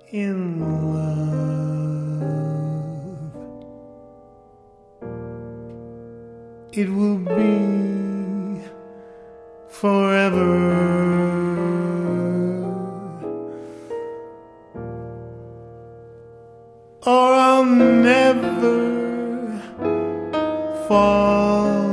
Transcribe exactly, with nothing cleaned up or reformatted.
in love. It will be forever, or I'll never fall